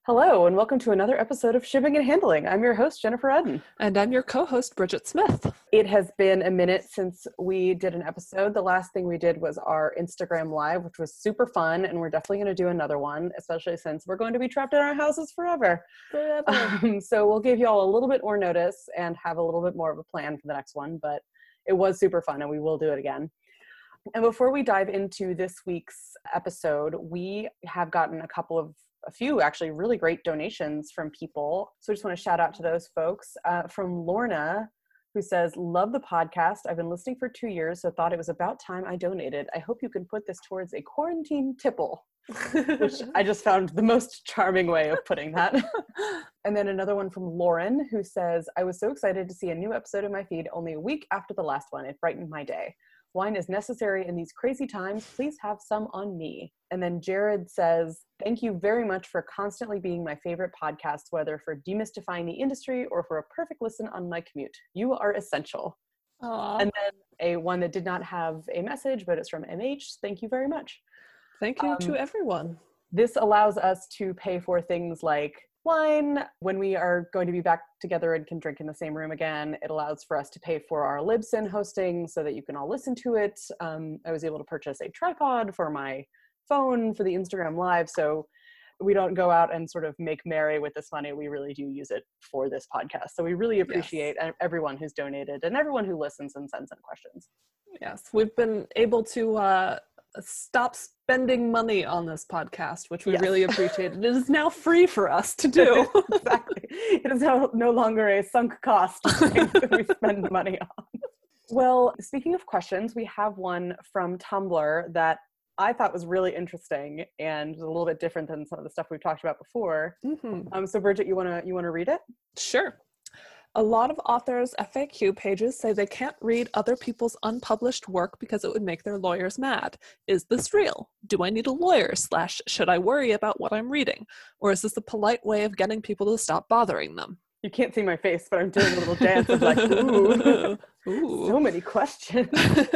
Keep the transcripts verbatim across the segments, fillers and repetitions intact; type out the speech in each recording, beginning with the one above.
Hello, and welcome to another episode of Shipping and Handling. I'm your host, Jennifer Eden. And I'm your co-host, Bridget Smith. It has been a minute since we did an episode. The last thing we did was our Instagram Live, which was super fun, and we're definitely going to do another one, especially since we're going to be trapped in our houses forever. Forever. Um, so we'll give you all a little bit more notice and have a little bit more of a plan for the next one, but it was super fun, and we will do it again. And before we dive into this week's episode, we have gotten a couple of a few actually really great donations from people. So I just want to shout out to those folks. Uh, from Lorna, who says, love the podcast. I've been listening for two years, so thought it was about time I donated. I hope you can put this towards a quarantine tipple, which I just found the most charming way of putting that. And then another one from Lauren, who says, I was so excited to see a new episode in my feed only a week after the last one. It brightened my day. Wine is necessary in these crazy times. Please have some on me. And then Jared says, thank you very much for constantly being my favorite podcast, whether for demystifying the industry or for a perfect listen on my commute. You are essential. Aww. And then a one that did not have a message, but it's from M H. Thank you very much. Thank you um, to everyone. This allows us to pay for things like wine when we are going to be back together and can drink in the same room again. It allows for us to pay for our Libsyn hosting so that you can all listen to it. Um, I was able to purchase a tripod for my phone for the Instagram Live, so we don't go out and sort of make merry with this money. We really do use it for this podcast. So we really appreciate yes. everyone who's donated and everyone who listens and sends in questions. Yes, we've been able to uh, stop spending money on this podcast, which we yes. really appreciate. It is now free for us to do. Exactly. It is no, no longer a sunk cost that we spend money on. Well, speaking of questions, we have one from Tumblr that I thought was really interesting and a little bit different than some of the stuff we've talked about before. Mm-hmm. Um, so Bridget, you want to you want to read it? Sure. A lot of authors' F A Q pages say they can't read other people's unpublished work because it would make their lawyers mad. Is this real? Do I need a lawyer? Slash, should I worry about what I'm reading? Or is this a polite way of getting people to stop bothering them? You can't see my face, but I'm doing a little dance of like, ooh, ooh. So many questions.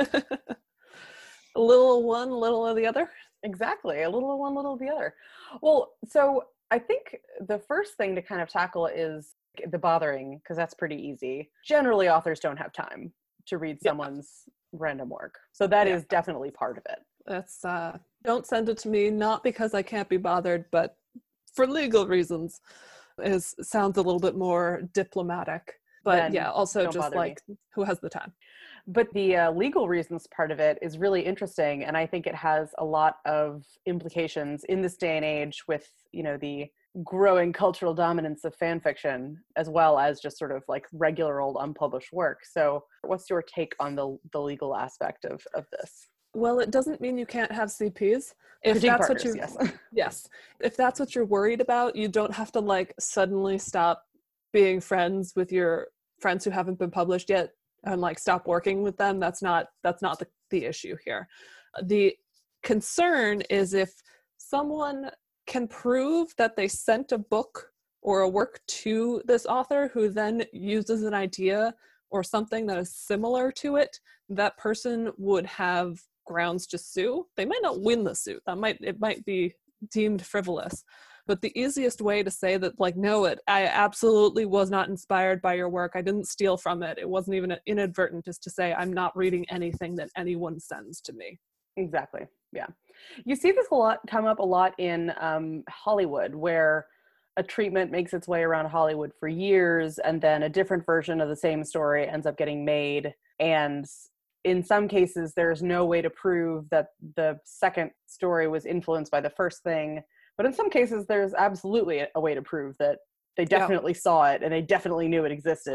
A little one, a little of the other? Exactly. A little of one, little of the other. Well, so I think the first thing to kind of tackle is the bothering, because that's pretty easy. Generally, authors don't have time to read someone's yeah. random work. So that yeah. is definitely part of it. That's, uh, don't send it to me, not because I can't be bothered, but for legal reasons. Is sounds a little bit more diplomatic. But then yeah, also just like, me. Who has the time? But the uh, legal reasons part of it is really interesting. And I think it has a lot of implications in this day and age with, you know, the growing cultural dominance of fan fiction, as well as just sort of like regular old unpublished work. So what's your take on the the legal aspect of, of this? Well, it doesn't mean you can't have C Ps. If Critique that's partners, what you yes. yes. If that's what you're worried about, you don't have to like suddenly stop being friends with your friends who haven't been published yet and like stop working with them. That's not that's not the, the issue here. The concern is if someone can prove that they sent a book or a work to this author who then uses an idea or something that is similar to it, that person would have grounds to sue. They might not win the suit. That might it might be deemed frivolous. But the easiest way to say that, like, no, it I absolutely was not inspired by your work. I didn't steal from it. It wasn't even inadvertent, is to say I'm not reading anything that anyone sends to me. Exactly. Yeah. You see this a lot come up a lot in um, Hollywood, where a treatment makes its way around Hollywood for years, and then a different version of the same story ends up getting made. And in some cases, there's no way to prove that the second story was influenced by the first thing. But in some cases, there's absolutely a way to prove that they definitely yeah. saw it and they definitely knew it existed.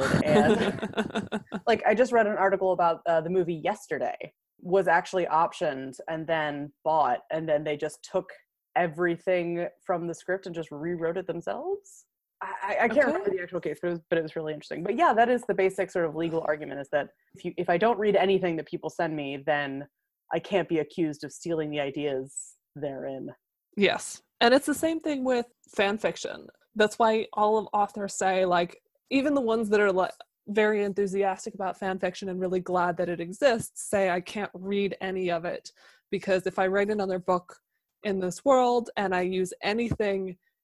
And like, I just read an article about uh, the movie Yesterday was actually optioned and then bought, and then they just took everything from the script and just rewrote it themselves. I, I can't okay. remember the actual case, but it, was, but it was really interesting. But yeah, that is the basic sort of legal argument, is that if you if I don't read anything that people send me, then I can't be accused of stealing the ideas therein. Yes. And it's the same thing with fan fiction. That's why all of authors say, like, even the ones that are like very enthusiastic about fan fiction and really glad that it exists, say I can't read any of it, because if I write another book in this world and I use anything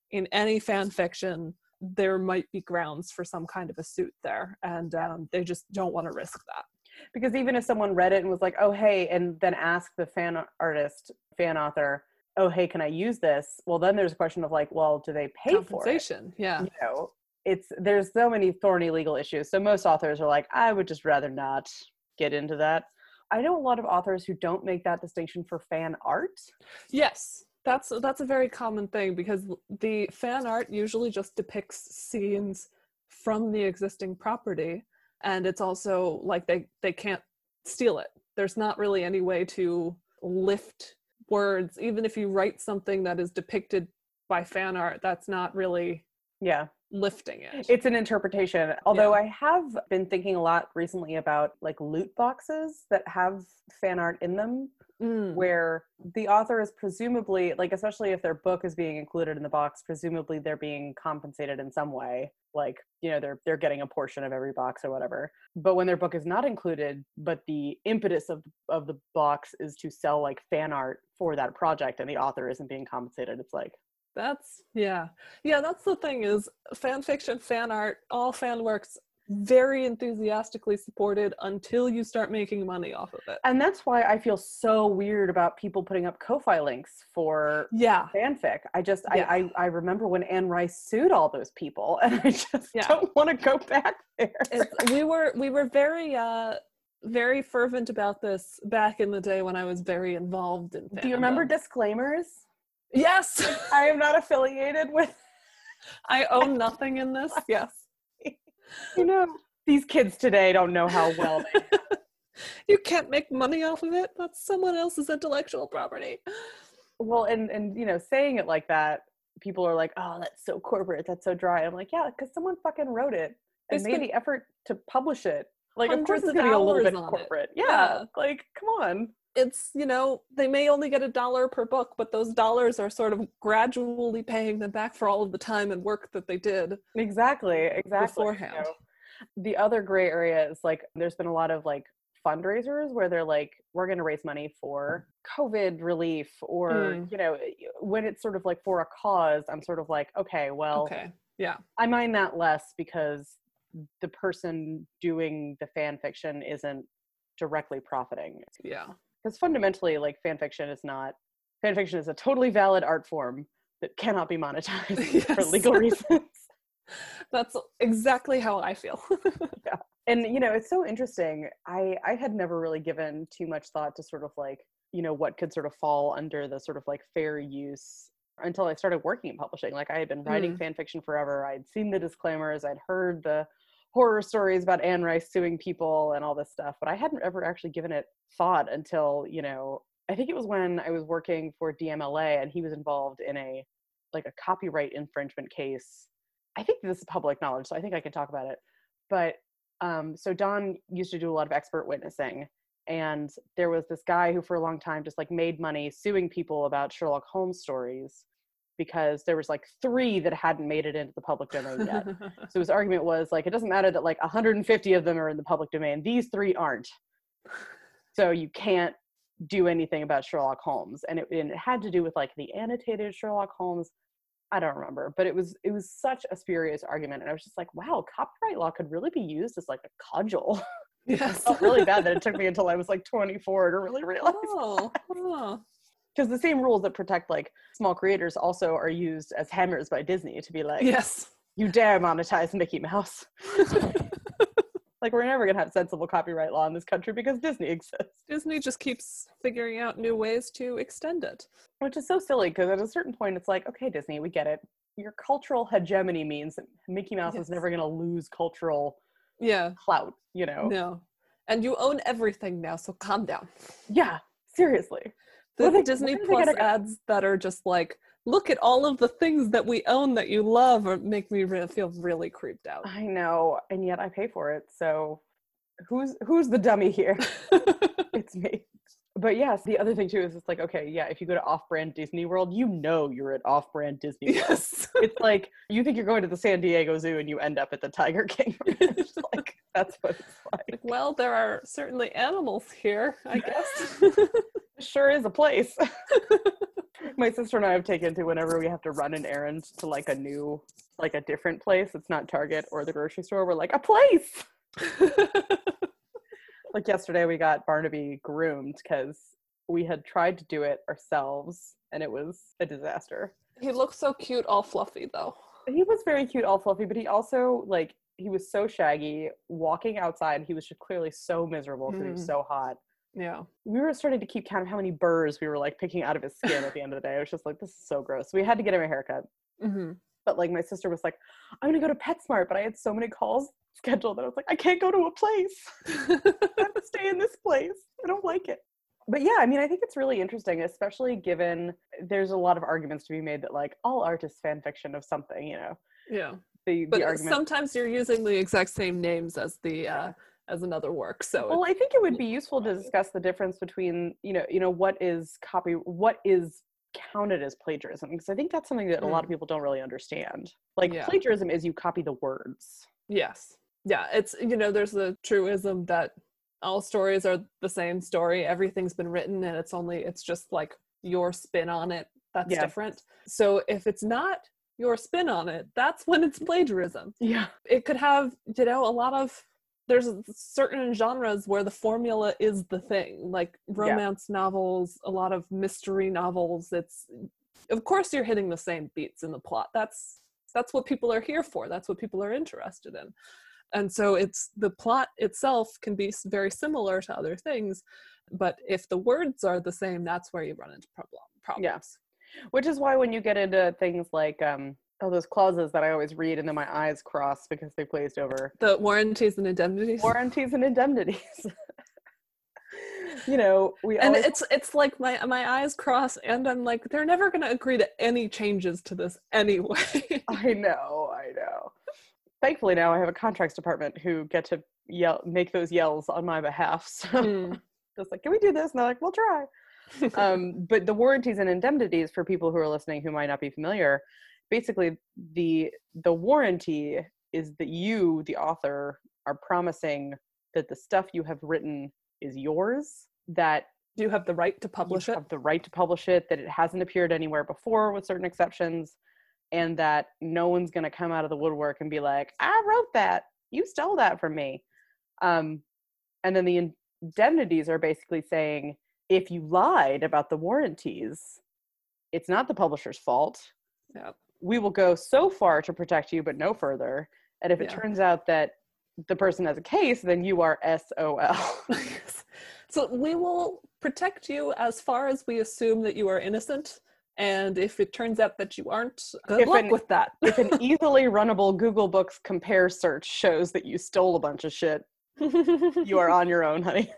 in any fan fiction, there might be grounds for some kind of a suit there, and um, they just don't want to risk that. Because even if someone read it and was like, oh, hey, and then asked the fan artist, fan author, oh, hey, can I use this? Well, then there's a question of like, well, do they pay for it? Compensation, yeah. You know, it's, there's so many thorny legal issues. So most authors are like, I would just rather not get into that. I know a lot of authors who don't make that distinction for fan art. Yes, that's that's a very common thing, because the fan art usually just depicts scenes from the existing property, and it's also like they they can't steal it. There's not really any way to lift words. Even if you write something that is depicted by fan art, that's not really yeah lifting it. It's an interpretation. Although Yeah. I have been thinking a lot recently about like loot boxes that have fan art in them, Mm. where the author is presumably, like, especially if their book is being included in the box, presumably they're being compensated in some way. Like, you know, they're they're getting a portion of every box or whatever. But when their book is not included, but the impetus of of the box is to sell like fan art for that project, and the author isn't being compensated, it's like, That's, yeah. Yeah, that's the thing, is fan fiction, fan art, all fan works, very enthusiastically supported until you start making money off of it. and that's why I feel so weird about people putting up Ko-Fi links for Yeah. fanfic. I just, Yeah. I, I, I remember when Anne Rice sued all those people, and I just Yeah. don't want to go back there. It's, we were we were very uh very fervent about this back in the day when I was very involved in fandom. Do you remember disclaimers? Yes. I am not affiliated with, I own nothing in this. Yes. you know, these kids today don't know how well they You can't make money off of it. That's someone else's intellectual property. well, and, and, you know, saying it like that, people are like, oh, that's so corporate, that's so dry. I'm like, yeah, because someone fucking wrote it and They made spent the effort to publish it. Like, of course hundreds it's of going to be a little hours bit on it. corporate. Yeah. Yeah. Like, come on. It's, you know, they may only get a dollar per book, but those dollars are sort of gradually paying them back for all of the time and work that they did. Exactly. Exactly. Beforehand. You know, the other gray area is like, there's been a lot of like fundraisers where they're like, we're going to raise money for COVID relief, or, Mm. you know, when it's sort of like for a cause, I'm sort of like, okay, well, Okay. Yeah. I mind that less because the person doing the fan fiction isn't directly profiting. Yeah. Because fundamentally, like, fan fiction is not, fan fiction is a totally valid art form that cannot be monetized for Yes. legal reasons. That's exactly how I feel. And, you know, it's so interesting. I, I had never really given too much thought to sort of like, you know, what could sort of fall under the sort of like fair use until I started working in publishing. Like, I had been writing Mm. fan fiction forever. I'd seen the disclaimers. I'd heard the horror stories about Anne Rice suing people and all this stuff, but I hadn't ever actually given it thought until, you know, I think it was when I was working for D M L A and he was involved in a, like a copyright infringement case. I think this is public knowledge, so I think I can talk about it. But um, so Don used to do a lot of expert witnessing, and there was this guy who for a long time just like made money suing people about Sherlock Holmes stories because there was like three that hadn't made it into the public domain yet. So his argument was like, it doesn't matter that like one hundred fifty of them are in the public domain. These three aren't. So you can't do anything about Sherlock Holmes. And it, and it had to do with like the annotated Sherlock Holmes. I don't remember, but it was it was such a spurious argument. And I was just like, wow, copyright law could really be used as like a cudgel. Yes. I felt really bad that it took me until I was like twenty-four to really realize. Oh, oh. Because the same rules that protect like small creators also are used as hammers by Disney to be like, Yes. you dare monetize Mickey Mouse. Like, we're never going to have sensible copyright law in this country because Disney exists. Disney just keeps figuring out new ways to extend it. Which is so silly because at a certain point it's like, okay, Disney, we get it. Your cultural hegemony means that Mickey Mouse Yes. is never going to lose cultural Yeah. clout, you know? No. And you own everything now, so calm down. Yeah, seriously. The Well, they- Disney where do they Plus get a- ads that are just like, look at all of the things that we own that you love, or make me re- feel really creeped out. I know, and yet I pay for it. So who's who's the dummy here? It's me. But yes, the other thing too is it's like, okay, yeah, if you go to off-brand Disney World, you know you're at off-brand Disney World. Yes. It's like you think you're going to the San Diego Zoo and you end up at the Tiger King. It's like, that's what it's like. Like, well, there are certainly animals here, I guess. Sure is a place. My sister and I have taken to whenever we have to run an errand to like a new, like a different place. It's not Target or the grocery store. We're like, a place. Like yesterday we got Barnaby groomed because we had tried to do it ourselves and it was a disaster. He looks so cute, all fluffy though. He was very cute, all fluffy, but he also, like, he was so shaggy. Walking outside, he was just clearly so miserable because mm. he was so hot. Yeah. We were starting to keep count of how many burrs we were, like, picking out of his skin at the end of the day. I was just like, this is so gross. So we had to get him a haircut. Mm-hmm. But, like, my sister was like, I'm going to go to PetSmart, but I had so many calls scheduled that I was like, I can't go to a place. I have to stay in this place. I don't like it. But yeah, I mean, I think it's really interesting, especially given there's a lot of arguments to be made that, like, all art is fan fiction of something, you know? Yeah. The, but the argument. Sometimes you're using the exact same names as the uh, as another work. So well, I think it would be useful to discuss the difference between, you know, you know, what is copy, what is counted as plagiarism, because I think that's something that mm. a lot of people don't really understand. Like, yeah. Plagiarism is you copy the words. Yes. Yeah. It's, you know, there's the truism that all stories are the same story. Everything's been written and it's only, it's just like your spin on it that's yeah. different. So if it's not your spin on it, that's when it's plagiarism. Yeah. It could have, you know, a lot of, there's certain genres where the formula is the thing, like romance yeah. novels, a lot of mystery novels. It's, of course you're hitting the same beats in the plot. That's, that's what people are here for. That's what people are interested in. And so it's, the plot itself can be very similar to other things, but if the words are the same, that's where you run into problem, problems. Yeah. Which is why when you get into things like, um, oh, those clauses that I always read and then my eyes cross because they glazed over. The warranties and indemnities? Warranties and indemnities. You know, we and always... it's it's like my my eyes cross and I'm like, they're never going to agree to any changes to this anyway. I know, I know. Thankfully now I have a contracts department who get to yell, make those yells on my behalf. So mm. just like, can we do this? And they're like, we'll try. um, but the warranties and indemnities, for people who are listening who might not be familiar, basically the the warranty is that you, the author, are promising that the stuff you have written is yours, that you have the right to publish you it. have the right to publish it, that it hasn't appeared anywhere before with certain exceptions, and that no one's going to come out of the woodwork and be like, I wrote that, you stole that from me. Um, and then the indemnities are basically saying, if you lied about the warranties, it's not the publisher's fault. Yeah. We will go so far to protect you, but no further. And if it yeah. turns out that the person has a case, then you are S O L. So we will protect you as far as we assume that you are innocent. And if it turns out that you aren't, good if luck an, with that. If an easily runnable Google Books compare search shows that you stole a bunch of shit, you are on your own, honey.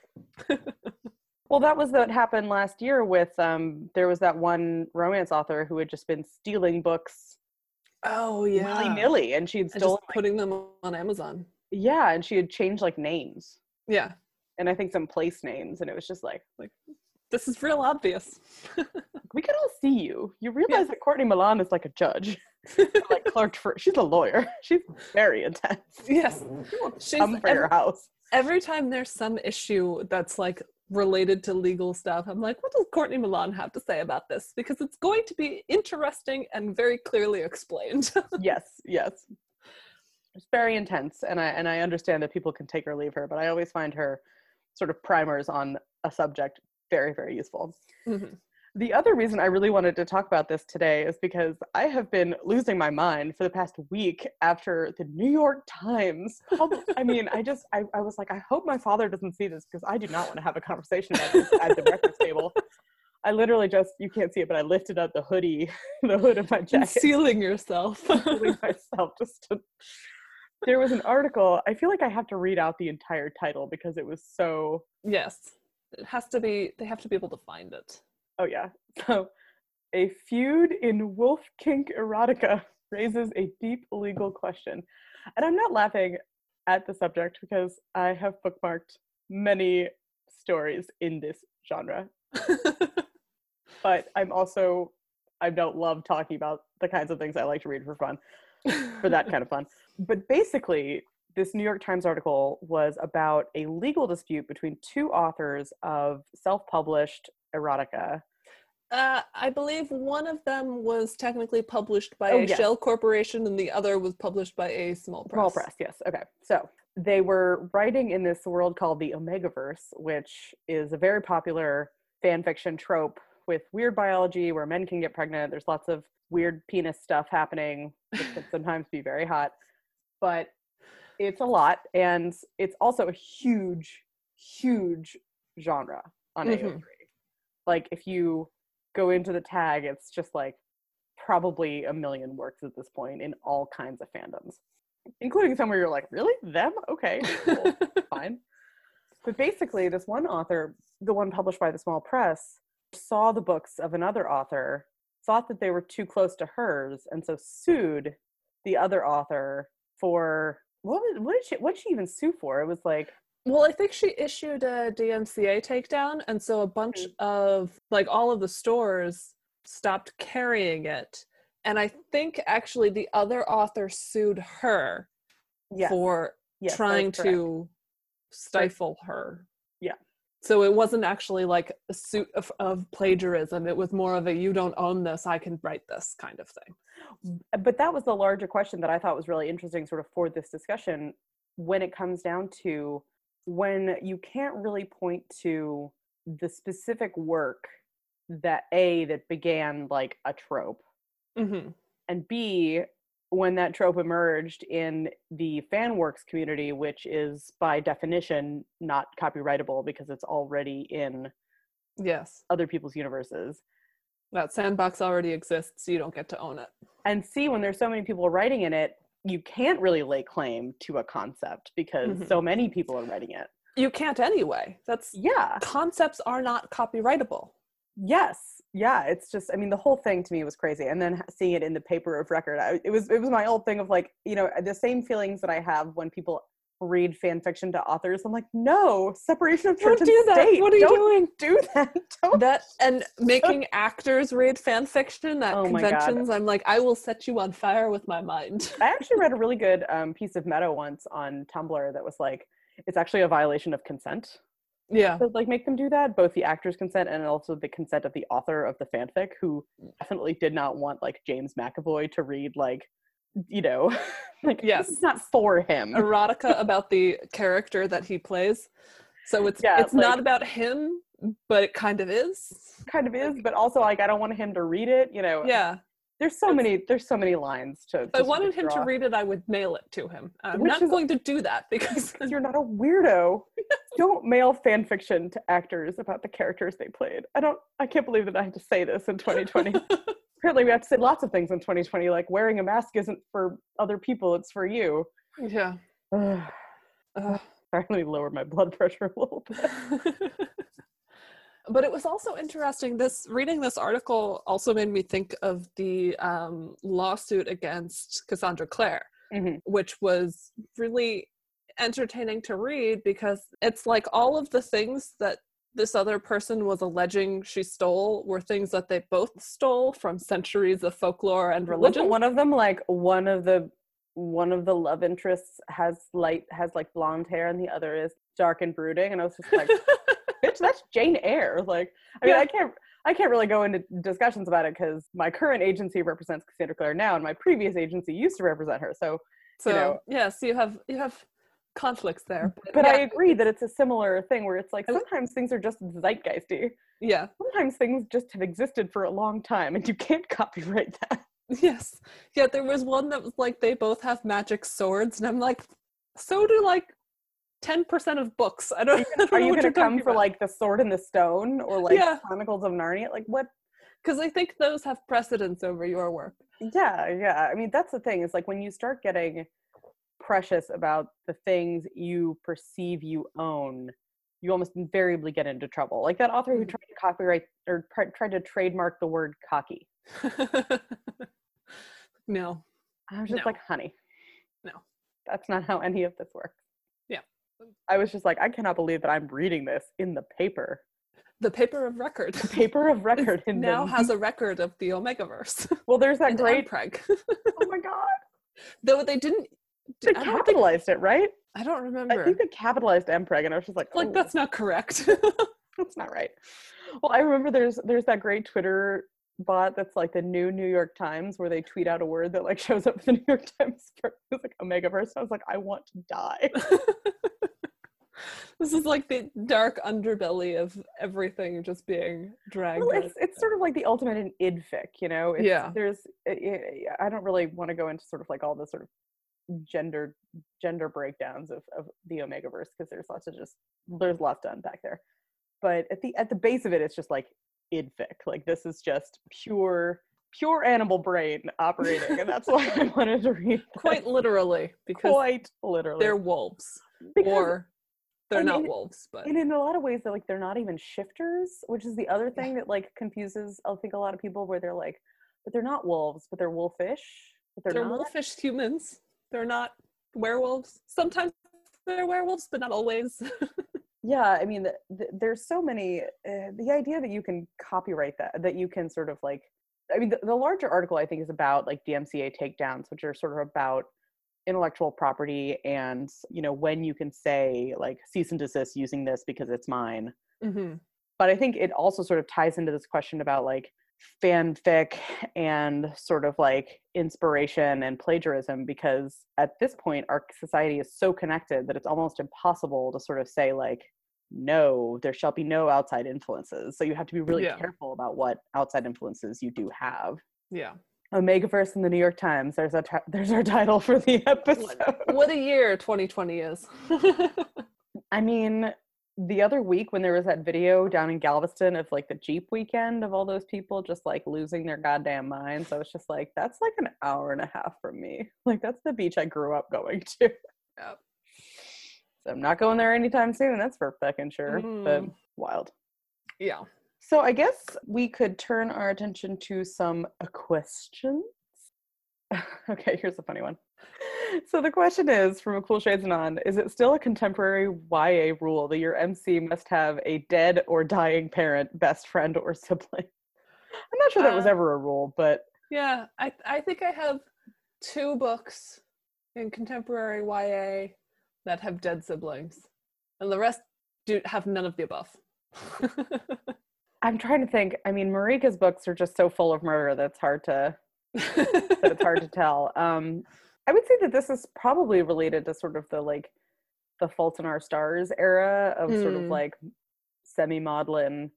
Well, that was what happened last year with, um, there was that one romance author who had just been stealing books. Oh, yeah. Willy-nilly, and she had stolen. And just putting like, them on Amazon. Yeah, and she had changed, like, names. Yeah. And I think some place names, and it was just like, like this is real obvious. We can all see you. You realize yeah. that Courtney Milan is like a judge. Like clerked for, she's a lawyer. She's very intense. Yes. She's come for every, your house. Every time there's some issue that's like related to legal stuff, I'm like, what does Courtney Milan have to say about this? Because it's going to be interesting and very clearly explained. Yes, yes. It's very intense, and I and I understand that people can take or leave her, but I always find her sort of primers on a subject very, very useful. Mm-hmm. The other reason I really wanted to talk about this today is because I have been losing my mind for the past week after the New York Times. I mean, I just, I, I was like, I hope my father doesn't see this because I do not want to have a conversation about this at the breakfast table. I literally just, you can't see it, but I lifted up the hoodie, the hood of my jacket. Concealing yourself. Concealing myself just to... There was an article, I feel like I have to read out the entire title because it was so... Yes. It has to be, they have to be able to find it. Oh yeah. So, a feud in wolf kink erotica raises a deep legal question. And I'm not laughing at the subject because I have bookmarked many stories in this genre. But I'm also, I don't love talking about the kinds of things I like to read for fun, for that kind of fun. But basically, this New York Times article was about a legal dispute between two authors of self-published erotica. Uh, I believe one of them was technically published by Oh, a yes. shell corporation and the other was published by a small press. Small press, yes. Okay. So they were writing in this world called the Omegaverse, which is a very popular fan fiction trope with weird biology where men can get pregnant. There's lots of weird penis stuff happening, which can sometimes be very hot. But it's a lot. And it's also a huge, huge genre on Mm-hmm. A O three. Like, if you go into the tag, it's just like probably a million works at this point in all kinds of fandoms, including some where you're like, really? Them? Okay, cool. Fine. But basically, this one author, the one published by the small press, saw the books of another author, thought that they were too close to hers, and so sued the other author for, what, was, what did she, what did she even sue for? It was like, Well, I think she issued a D M C A takedown, and so a bunch Mm-hmm. of, like, all of the stores stopped carrying it. And I think actually the other author sued her yes, for yes, that is trying correct. to stifle her. Yeah. So it wasn't actually like a suit of, of plagiarism. It was more of a, you don't own this, I can write this kind of thing. But that was the larger question that I thought was really interesting sort of for this discussion when it comes down to when you can't really point to the specific work that A, that began like a trope, Mm-hmm. and B, when that trope emerged in the fan works community, which is by definition not copyrightable because it's already in Yes. other people's universes. That sandbox already exists, you don't get to own it. And C, when there's so many people writing in it, you can't really lay claim to a concept because Mhm. so many people are writing it. You can't anyway. That's Yeah. concepts are not copyrightable. Yes. Yeah. It's just, I mean, the whole thing to me was crazy. And then seeing it in the paper of record, I, it was, it was my old thing of like, you know, the same feelings that I have when people read fan fiction to authors. I'm like, no, separation of church Don't and do that. state. What are you Don't doing? do that. Don't. That and making actors read fan fiction at Oh my God. conventions. I'm like, I will set you on fire with my mind. I actually read a really good um, piece of meta once on Tumblr that was like, it's actually a violation of consent. Yeah. To like make them do that, both the actor's consent and also the consent of the author of the fanfic, who definitely did not want like James McAvoy to read like, you know, like Yes. it's not for him. Erotica about the character that he plays. So it's Yeah, it's like- not about him, but it kind of is. Kind of is, but also like I don't want him to read it. You know, Yeah. There's so many. There's so many lines to. If I to wanted him to draw. read it, I would mail it to him. I'm Which not is- going to do that because Because you're not a weirdo. Don't mail fan fiction to actors about the characters they played. I don't. I can't believe that I have to say this in twenty twenty. Apparently, we have to say lots of things in twenty twenty, like wearing a mask isn't for other people; it's for you. yeah. Ugh. Uh, I really lowered my blood pressure a little bit. but it was also interesting. This reading this article also made me think of the um, lawsuit against Cassandra Clare, Mhm. which was really entertaining to read because it's like all of the things that this other person was alleging she stole were things that they both stole from centuries of folklore and religion. Wasn't one of them like one of the one of the love interests has light has like blonde hair and the other is dark and brooding, and I was just like, bitch, that's Jane Eyre. Like, I mean, Yeah. I can't I can't really go into discussions about it because my current agency represents Cassandra Clare now, and my previous agency used to represent her. So, So you know. yes, you have you have conflicts there. but yeah, I agree that it's a similar thing where it's like I- sometimes things are just zeitgeisty. yeah. Sometimes things just have existed for a long time, and you can't copyright that. Yes. Yeah, there was one that was like they both have magic swords, and I'm like, so do like ten percent of books. I don't, I don't Are know you what going you're to come talking for about. like the Sword in the Stone or like Yeah. Chronicles of Narnia? Like what? Because I think those have precedence over your work. Yeah, yeah. I mean, that's the thing is like when you start getting precious about the things you perceive you own, you almost invariably get into trouble. Like that author who Mhm. tried to copyright or pr- tried to trademark the word cocky. No. I was just No. like, honey, No. that's not how any of this works. Yeah. I was just like, I cannot believe that I'm reading this in the paper. The paper of record. The paper of record in now the, has a record of the Omegaverse. well, there's that and great. Mpreg. Oh my god, Though they didn't. they I don't think. capitalized it, right? I don't I remember. think they capitalized Mpreg, and I was just like, like oh, that's not correct. that's not right. Well, I remember there's there's that great Twitter bot that's like the new New York Times, where they tweet out a word that like shows up in the New York Times for it's like Omegaverse. I was like, I want to die. This is like the dark underbelly of everything just being dragged. Well, it's it's sort of like the ultimate in id fic, you know. It's, Yeah. There's it, it, I don't really want to go into sort of like all the sort of gender gender breakdowns of of the Omegaverse, because there's lots of just there's lots to unpack there. But at the at the base of it, it's just like id fic. Like this is just pure pure animal brain operating, and that's why I wanted to read this. Quite literally, because Quite literally they're wolves, because, or they're and not in, wolves, but and in a lot of ways, they're like they're not even shifters, which is the other thing that like confuses I think a lot of people, where they're like, but they're not wolves, but they're wolfish, but they're, they're not. wolfish humans. They're not werewolves. Sometimes they're werewolves, but not always. Yeah, I mean, the, the, there's so many. Uh, the idea that you can copyright that, that you can sort of like, I mean, the, the larger article I think is about like D M C A takedowns, which are sort of about intellectual property and, you know, when you can say like cease and desist using this because it's mine. Mm-hmm. But I think it also sort of ties into this question about like fanfic and sort of like inspiration and plagiarism, because at this point our society is so connected that it's almost impossible to sort of say like, no, there shall be no outside influences. So you have to be really Yeah. careful about what outside influences you do have. Yeah. Omegaverse in the New York Times. There's a t- there's our title for the episode. What, what a year twenty twenty is. I mean, the other week when there was that video down in Galveston of like the Jeep weekend of all those people just like losing their goddamn minds, I was just like, that's like an hour and a half from me. Like that's the beach I grew up going to. Yep. So I'm not going there anytime soon. That's for fucking sure. Mm. But wild. Yeah. So I guess we could turn our attention to some questions. Okay, here's a funny one. So the question is from A Cool Shades and On, is it still a contemporary Y A rule that your M C must have a dead or dying parent, best friend, or sibling? I'm not sure that was Uh, ever a rule, but Yeah, I I think I have two books in contemporary Y A that have dead siblings, and the rest do have none of the above. I'm trying to think. I mean, Marika's books are just so full of murder that it's hard to that it's hard to tell. Um, I would say that this is probably related to sort of the like the Fault in Our Stars era of sort of Mm. like semi-maudlin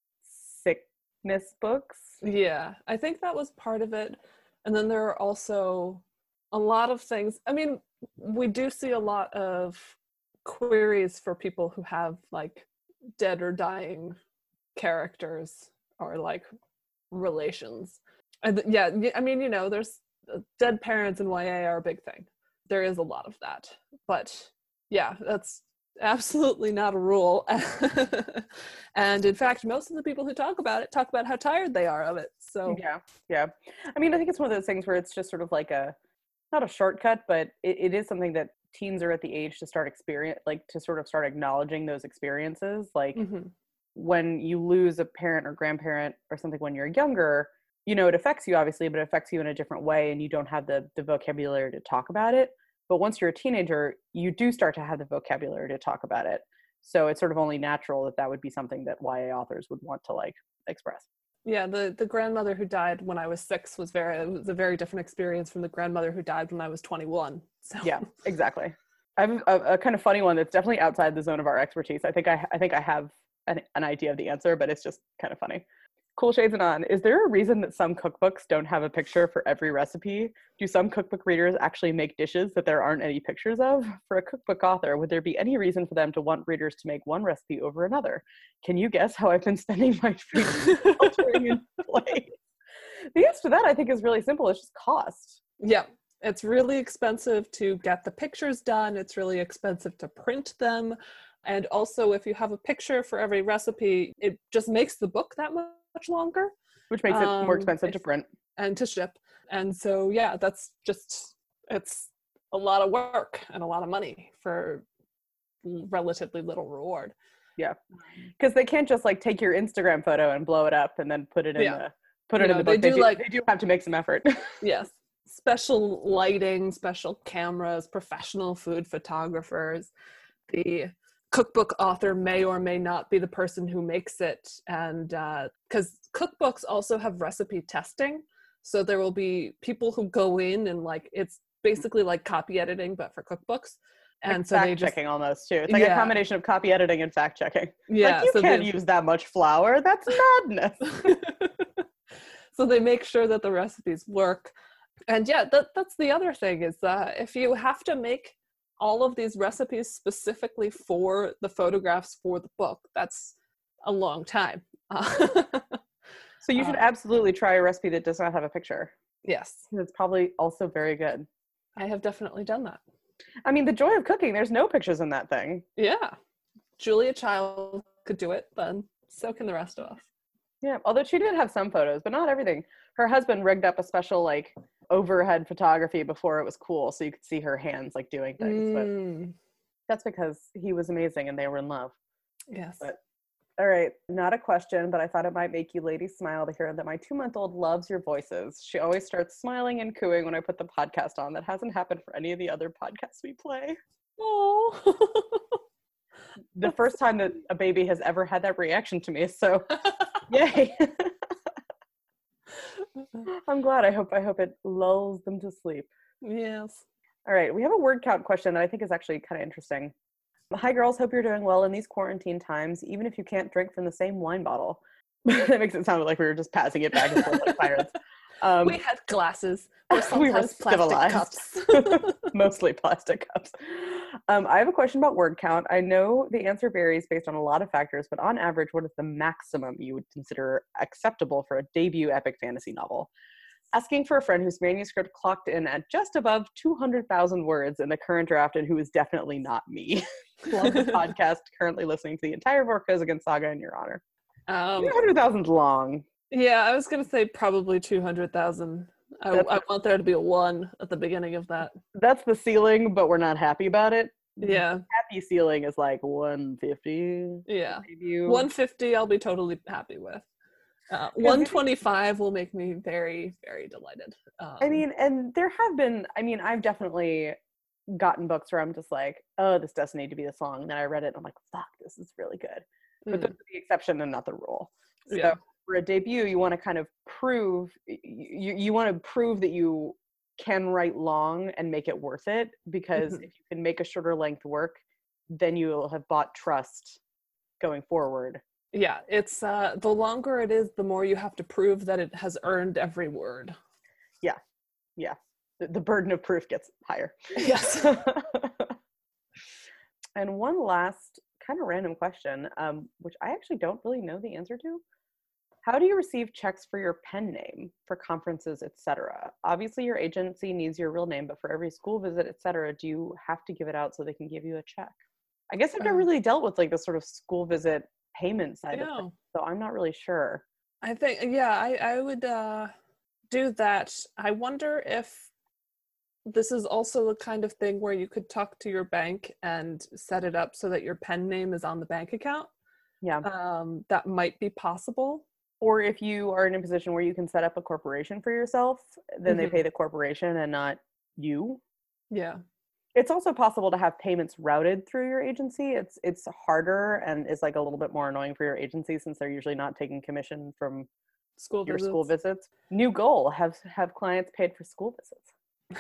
sickness books. Yeah, I think that was part of it. And then there are also a lot of things. I mean, we do see a lot of queries for people who have like dead or dying characters or like relations. And th- yeah, y- I mean, you know, there's uh, dead parents in Y A are a big thing. There is a lot of that. But yeah, that's absolutely not a rule. And in fact, most of the people who talk about it talk about how tired they are of it. So Yeah, yeah. I mean, I think it's one of those things where it's just sort of like a, not a shortcut, but it, it is something that teens are at the age to start experience, like to sort of start acknowledging those experiences. Like mhm. when you lose a parent or grandparent or something when you're younger, you know, it affects you obviously, but it affects you in a different way and you don't have the, the vocabulary to talk about it. But once you're a teenager, you do start to have the vocabulary to talk about it. So it's sort of only natural that that would be something that Y A authors would want to like express. Yeah, the, the grandmother who died when I was six was very it was a very different experience from the grandmother who died when I was twenty-one. So Yeah, exactly. I have a, a kind of funny one that's definitely outside the zone of our expertise. I think I I think I have an, an idea of the answer, but it's just kind of funny. Cool Shades and On. Is there a reason that some cookbooks don't have a picture for every recipe? Do some cookbook readers actually make dishes that there aren't any pictures of? For a cookbook author, would there be any reason for them to want readers to make one recipe over another? Can you guess how I've been spending my free time altering in place? The answer to that, I think, is really simple. It's just cost. yeah, it's really expensive to get the pictures done. It's really expensive to print them. And also, if you have a picture for every recipe, it just makes the book that much longer. Which makes it Um, more expensive to if- print. and to ship. And so, yeah, that's just, it's a lot of work and a lot of money for relatively little reward. Yeah. Because they can't just like take your Instagram photo and blow it up and then put it in Yeah. the put You it in know, the book. they They, do, do, like- they do have to make some effort. Yes. Special lighting, special cameras, professional food photographers. The cookbook author may or may not be the person who makes it. And because uh, cookbooks also have recipe testing. So there will be people who go in and like, it's basically like copy editing, but for cookbooks. And like so fact they just, checking almost too. It's like yeah. a combination of copy editing and fact checking. Yeah, like you so can't they, use that much flour. That's madness. So they make sure that the recipes work. And yeah, that, that's the other thing is that if you have to make all of these recipes specifically for the photographs for the book, that's a long time. So you should uh, absolutely try a recipe that does not have a picture. Yes. It's probably also very good. I have definitely done that. I mean, the joy of cooking, there's no pictures in that thing. Yeah. Julia Child could do it, then so can the rest of us. Yeah, although she did have some photos, but not everything. Her husband rigged up a special like overhead photography before it was cool, so you could see her hands like doing things. Mm. But that's because he was amazing and they were in love. Yes. But, all right, not a question, but I thought it might make you ladies smile to hear that my two-month-old loves your voices. She always starts smiling and cooing when I put the podcast on. That hasn't happened for any of the other podcasts we play. Oh. The first time that a baby has ever had that reaction to me, so yay. I'm glad. I hope I hope it lulls them to sleep. Yes. All right, we have a word count question that I think is actually kind of interesting. Hi girls, hope you're doing well in these quarantine times, even if you can't drink from the same wine bottle. That makes it sound like we were just passing it back and forth like pirates. Um, we had glasses. Or we were plastic civilized. cups. Mostly plastic cups. Um, I have a question about word count. I know the answer varies based on a lot of factors, but on average, what is the maximum you would consider acceptable for a debut epic fantasy novel? Asking for a friend whose manuscript clocked in at just above two hundred thousand words in the current draft and who is definitely not me. Love the podcast, currently listening to the entire Vorkosigan saga in your honor. Um, two hundred thousand is long. Yeah, I was going to say probably two hundred thousand. I, I want there to be a one at the beginning of that. That's the ceiling, but we're not happy about it. Yeah. Happy ceiling is like one fifty. Yeah. Debut. one fifty I'll be totally happy with. Uh, one twenty-five will make me very, very delighted. Um, I mean, and there have been, I mean, I've definitely gotten books where I'm just like, oh, this doesn't need to be this long. And then I read it and I'm like, fuck, this is really good. But mm. that's the exception and not the rule. So Yeah. for a debut, you want to kind of prove, you, you want to prove that you can write long and make it worth it, because Mm-hmm. if you can make a shorter length work, then you will have bought trust going forward. Yeah, it's uh, the longer it is, the more you have to prove that it has earned every word. Yeah, yeah. The, the burden of proof gets higher. Yes. And one last kind of random question, um, which I actually don't really know the answer to. How do you receive checks for your pen name for conferences, et cetera? Obviously, your agency needs your real name, but for every school visit, et cetera, do you have to give it out so they can give you a check? I guess I've never Um, really dealt with like the sort of school visit payment side Yeah. of it, so I'm not really sure. I think, yeah, I, I would uh, do that. I wonder if this is also the kind of thing where you could talk to your bank and set it up so that your pen name is on the bank account. Yeah. Um, that might be possible. Or if you are in a position where you can set up a corporation for yourself, then they Mhm. pay the corporation and not you. Yeah. It's also possible to have payments routed through your agency. It's it's harder and is like a little bit more annoying for your agency since they're usually not taking commission from School your visits. school visits. New goal, have have clients paid for school visits.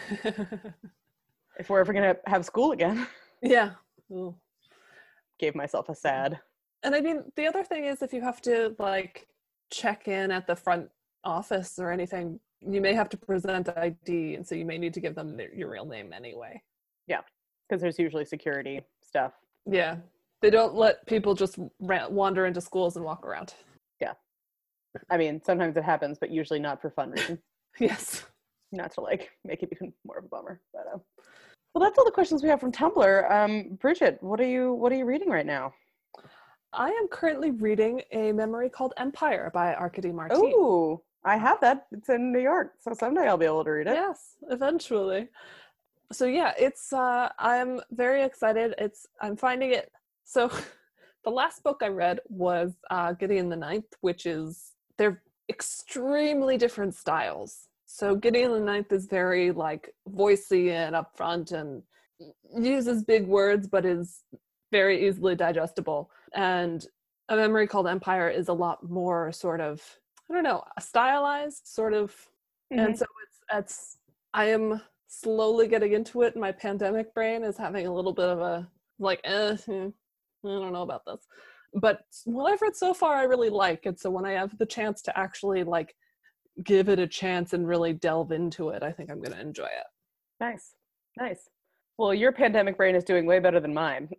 If we're ever gonna have school again. Yeah. Ooh. Gave myself a sad. And I mean, the other thing is if you have to like check in at the front office or anything, you may have to present I D, and so you may need to give them their, your real name anyway. Yeah, because there's usually security stuff. Yeah. They don't let people just ra- wander into schools and walk around. Yeah. I mean, sometimes it happens, but usually not for fun reasons. Yes. Not to like make it even more of a bummer. But uh, well, that's all the questions we have from Tumblr. Um, Bridget, what are you what are you reading right now? I am currently reading a memory called Empire by Arkady Martine. Oh, I have that. It's in New York, so someday I'll be able to read it. Yes, eventually. So yeah, it's uh I'm very excited. It's I'm finding it so the last book I read was uh Gideon the Ninth, which is they're extremely different styles. So Gideon the Ninth is very like voicey and upfront and uses big words, but is very easily digestible. And A Memory Called Empire is a lot more sort of, I don't know, stylized sort of. Mm-hmm. And so it's, it's, I am slowly getting into it. My pandemic brain is having a little bit of a, like, eh, hmm, I don't know about this. But what I've read so far, I really like. And so when I have the chance to actually, like, give it a chance and really delve into it, I think I'm going to enjoy it. Nice. Nice. Well, your pandemic brain is doing way better than mine.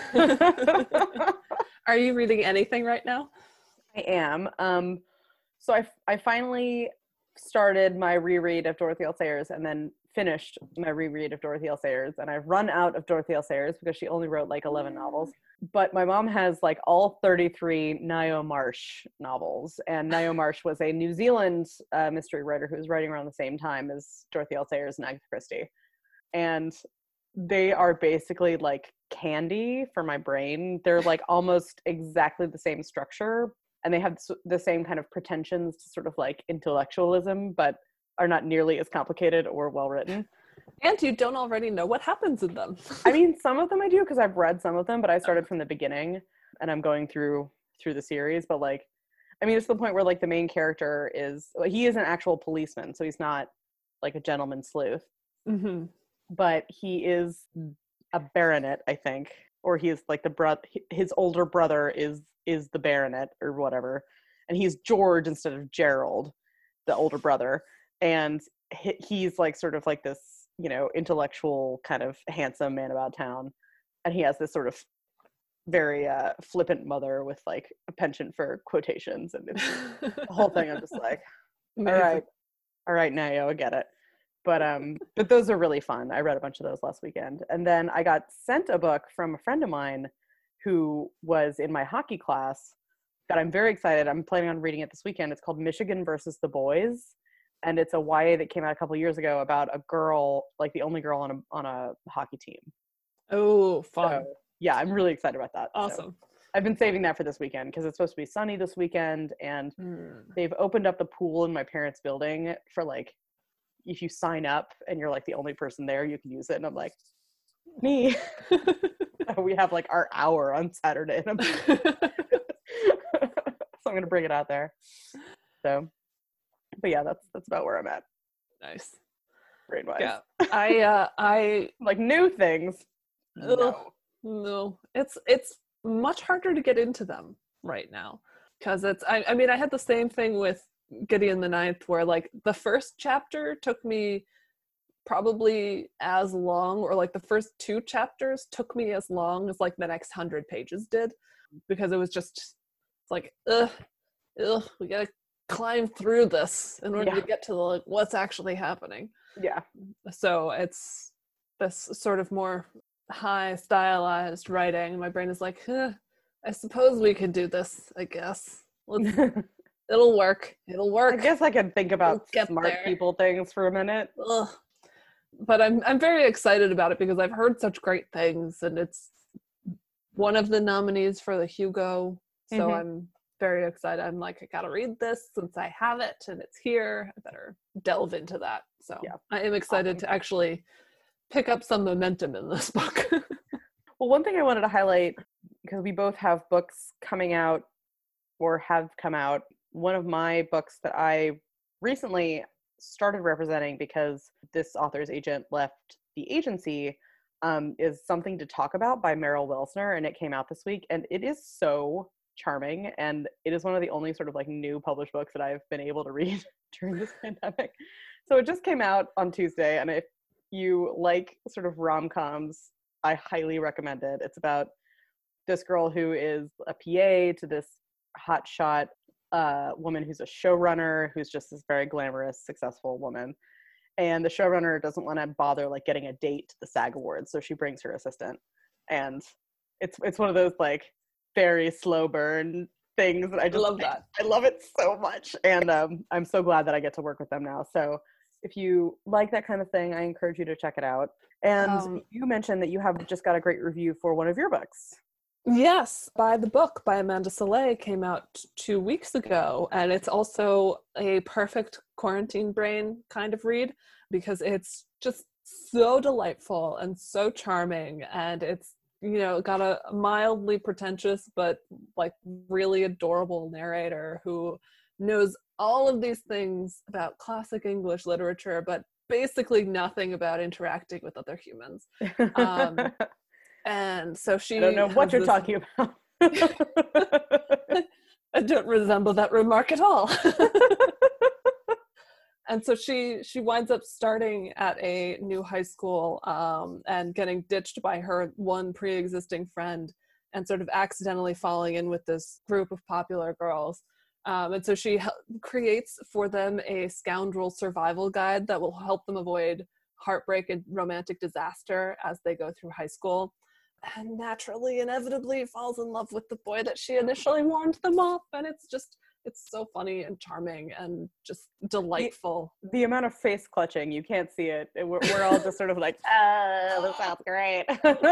Are you reading anything right now? I am. Um, so I, I finally started my reread of Dorothy L. Sayers and then finished my reread of Dorothy L. Sayers. And I've run out of Dorothy L. Sayers because she only wrote like eleven novels. But my mom has like all thirty-three Ngaio Marsh novels. And Ngaio Marsh was a New Zealand uh, mystery writer who was writing around the same time as Dorothy L. Sayers and Agatha Christie. And they are basically like candy for my brain. They're like almost exactly the same structure. And they have the same kind of pretensions to sort of like intellectualism, but are not nearly as complicated or well written. And you don't already know what happens in them. I mean, some of them I do because I've read some of them, but I started from the beginning and I'm going through through the series. But like, I mean, it's the point where like the main character is, well, he is an actual policeman, so he's not like a gentleman sleuth. Mm-hmm. But he is a baronet, I think, or he is like the bro- his older brother is is the baronet or whatever, and he's George instead of Gerald, the older brother, and he, he's like sort of like this, you know, intellectual kind of handsome man about town, and he has this sort of very uh, flippant mother with like a penchant for quotations, and it's, the whole thing. I'm just like, all right, all right, Ngaio, I get it. But um, but those are really fun. I read a bunch of those last weekend. And then I got sent a book from a friend of mine who was in my hockey class that I'm very excited. I'm planning on reading it this weekend. It's called Michigan versus the Boys. And it's a Y A that came out a couple of years ago about a girl, like the only girl on a on a hockey team. Oh, fun. So, yeah, I'm really excited about that. Awesome. So I've been saving that for this weekend because it's supposed to be sunny this weekend. And mm. they've opened up the pool in my parents' building for like, if you sign up and you're like the only person there, you can use it. And I'm like, me. We have like our hour on Saturday. And I'm so I'm going to bring it out there. So, but yeah, that's, that's about where I'm at. Nice. Brain wise. Yeah. I, uh, I like new things. No. No, it's, it's much harder to get into them right now. Cause it's, I, I mean, I had the same thing with Gideon the Ninth, where like the first chapter took me probably as long, or like the first two chapters took me as long as like the next hundred pages did, because it was just like, ugh, ugh, we gotta climb through this in order yeah. to get to the, like, what's actually happening. Yeah. So it's this sort of more high stylized writing. My brain is like, eh, I suppose we could do this, I guess. Let's It'll work. It'll work. I guess I can think about smart there. people things for a minute. Ugh. But I'm I'm very excited about it because I've heard such great things, and it's one of the nominees for the Hugo. So mm-hmm. I'm very excited. I'm like, I gotta read this since I have it and it's here. I better delve into that. So yeah. I am excited awesome. to actually pick up some momentum in this book. Well, one thing I wanted to highlight, because we both have books coming out or have come out. One of my books that I recently started representing because this author's agent left the agency um, is Something to Talk About by Meryl Wilsner, and it came out this week, and it is so charming, and it is one of the only sort of like new published books that I've been able to read during this pandemic. So it just came out on Tuesday, and if you like sort of rom-coms, I highly recommend it. It's about this girl who is a P A to this hotshot uh, woman who's a showrunner, who's just this very glamorous, successful woman. And the showrunner doesn't want to bother like getting a date to the SAG Awards, so she brings her assistant. And it's it's one of those like very slow burn things that I just love that. I, I love it so much, and um, I'm so glad that I get to work with them now. So if you like that kind of thing, I encourage you to check it out. And um, you mentioned that you have just got a great review for one of your books. Yes, By the Book by Amanda Soleil came out two weeks ago, and it's also a perfect quarantine brain kind of read because it's just so delightful and so charming, and it's you know, got a mildly pretentious but like really adorable narrator who knows all of these things about classic English literature, but basically nothing about interacting with other humans. Um, and so she I don't know what you're this, talking about. I don't resemble that remark at all. And so she she winds up starting at a new high school um, and getting ditched by her one pre-existing friend and sort of accidentally falling in with this group of popular girls. Um, and so she hel- creates for them a scoundrel survival guide that will help them avoid heartbreak and romantic disaster as they go through high school. And naturally, inevitably falls in love with the boy that she initially warned them off. And it's just, it's so funny and charming and just delightful. The, the amount of face clutching, you can't see it. We're, we're all just sort of like, oh, this sounds great.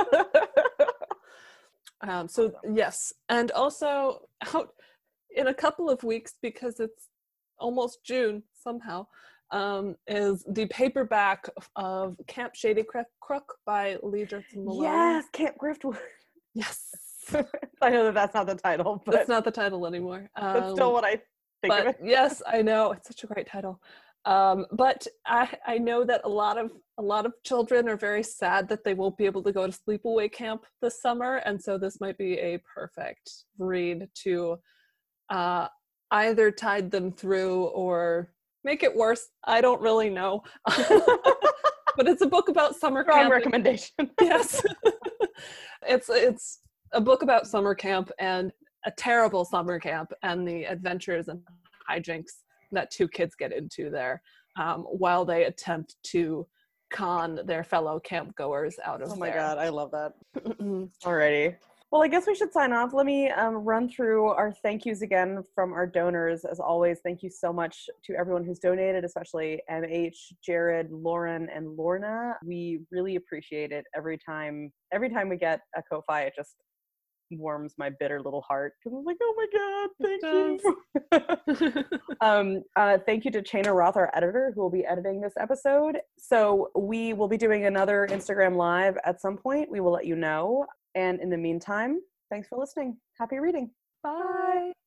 um, so yes. And also out in a couple of weeks, because it's almost June somehow, um, is the paperback of Camp Shady Crook by Lee Jerton Malone. Yes, Camp Griftwood. Yes. I know that that's not the title, but that's not the title anymore. Um, that's still what I think but of it. Yes, I know, it's such a great title. Um, but I, I know that a lot of a lot of children are very sad that they won't be able to go to sleepaway camp this summer, and so this might be a perfect read to uh, either tide them through or make it worse. I don't really know. But it's a book about summer Strong camp. recommendation. Yes. it's it's a book about summer camp and a terrible summer camp and the adventures and hijinks that two kids get into there um, while they attempt to con their fellow camp goers out of Oh my there. God, I love that. Alrighty. Well, I guess we should sign off. Let me um, run through our thank yous again from our donors. As always, thank you so much to everyone who's donated, especially M H, Jared, Lauren, and Lorna. We really appreciate it every time. Every time we get a Ko-Fi, it just warms my bitter little heart because I'm like, oh my God, thank you. um, uh, thank you to Chaina Roth, our editor, who will be editing this episode. So we will be doing another Instagram Live at some point. We will let you know. And in the meantime, thanks for listening. Happy reading. Bye.